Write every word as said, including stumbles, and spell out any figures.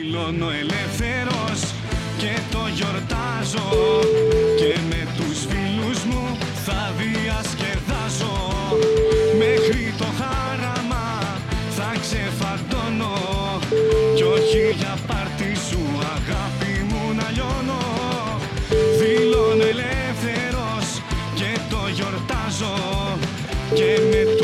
Δηλώνω ελεύθερος και το γιορτάζω και με τους φίλους μου θα διασκεδάζω. Μέχρι το χάραμα θα ξεφαντώνω κι όχι για πάρτι σου αγάπη μου να λιώνω. Δηλώνω ελεύθερος και το γιορτάζω και με